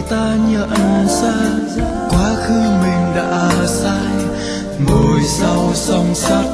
ta nhận ra quá khứ mình đã sai, ngồi sau song sắt